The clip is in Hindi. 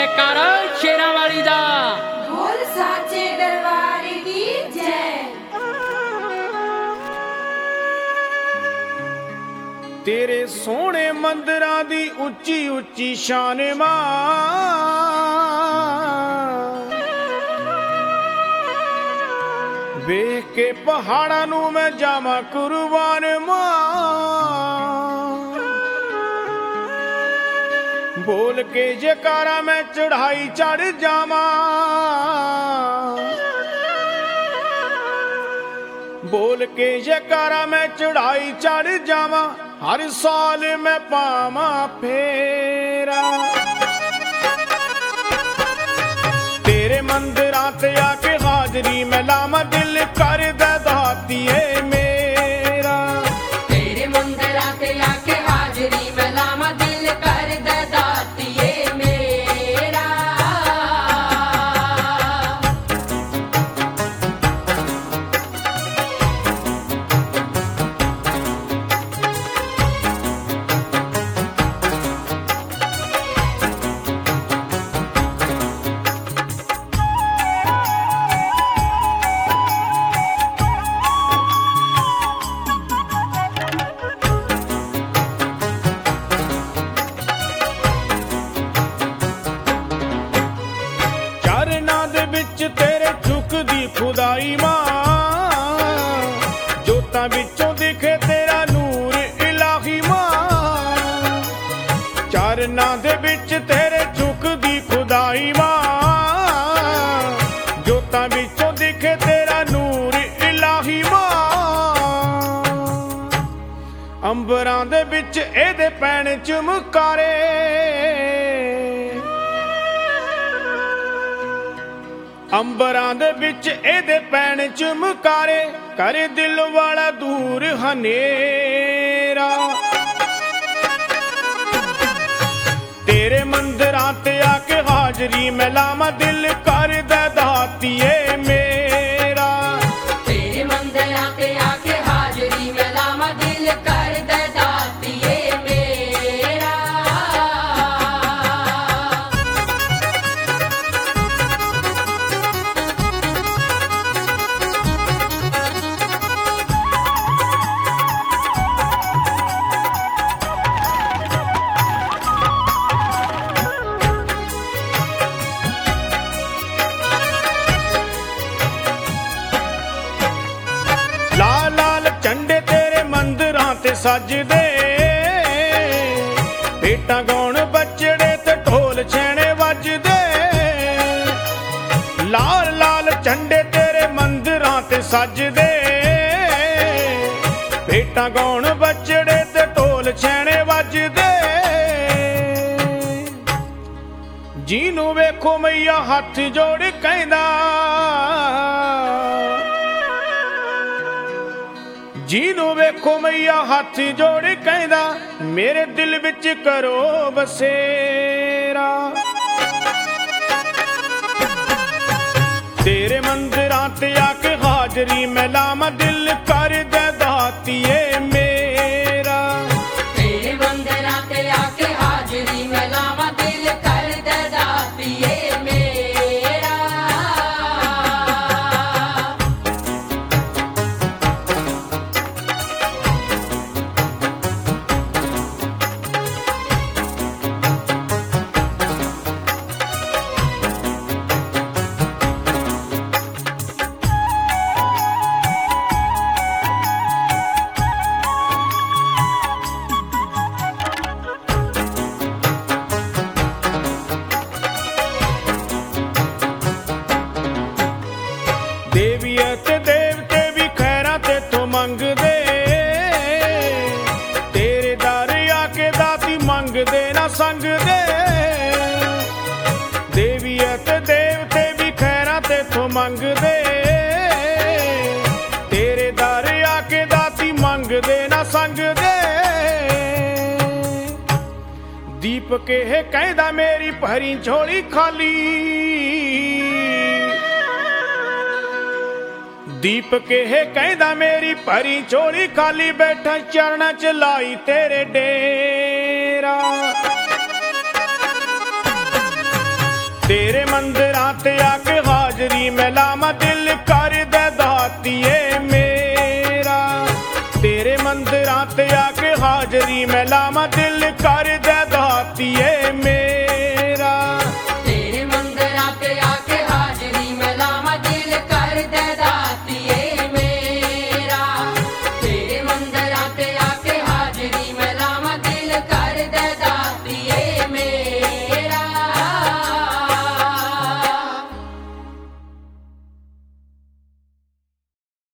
जयकारा शेरां वाली दा। बोल साचे दरबार की जय। तेरे सोने मंदिरां दी उच्ची उच्ची शान मां, वेख के पहाड़ां नू मैं जावां कुर्बान मां। बोल के जयकारा मैं चढ़ाई चढ़ जावां, बोल के जयकारा मैं चढ़ाई चढ़ जावां। हर साल मैं पावां फेरा, तेरे मंदिरां ते आके हाजरी मैं लावां। दिल कर दे दातिए मेरा, तेरे मंदिरां ते आके हाजरी मैं लावां। दिल कर दे दातिए मेरा। तेरे झुकदी खुदाई मां, जोतां विचों दिखे तेरा नूर इलाही मां। चरनां दे विच तेरे झुकदी खुदाई मां, जोतां विचों दिखे तेरा नूर इलाही मां। अंबरां दे विच एदे पैण चमकारे, अंबरां दे विच एदे पैण चमकारे। कर दिल वाला दूर हनेरा, तेरे मंदिरां ते आके हाजरी मैं लावां। दिल कर दे दातिए मेरा, तेरे मंदिरां ते आके हाजरी मैं लावां। दिल कर दे दातिए मेरा। लाल लाल झंडे तेरे मंदिरां ते सजदे, भेटां गाउण बचड़े ते ढोल छेणे वजदे। लाल लाल झंडे तेरे मंदिरां ते सजदे, भेटां गाउण बचड़े ते ढोल छेणे वजदे। जीनू वेखो मैया हथ जोड़ कहंदा, जीनू वेखो मैया हाथ जोड़ कहंदा। मेरे दिल विच करो बसेरा, तेरे मंदिरां ते आके हाजरी मैं लावां। दिल कर दे दातिए मेरा, तेरे मंदिरां ते आके हाजरी मैं लावां। दिल कर दे दातिए मेरा। देवियां ते देवते भी खैरां तेथों मंगदे, तेरे दर आके दाती मंगदे ना संगदे। देवियां ते देवते भी खैरां तेथों मंगदे, तेरे दर आके दाती मंगदे ना संगदे। दीपक हे कहंदा मेरी भरी झोली खाली, दीपक हे कहंदा मेरी भरी झोली खाली। बैठा चरणा च लाई तेरे डेरा, ਤੇਰੇ ਮੰਦਿਰਾਂ ਤੇ ਆ ਕੇ ਹਾਜ਼ਰੀ ਮੈਂ ਲਾਵਾਂ।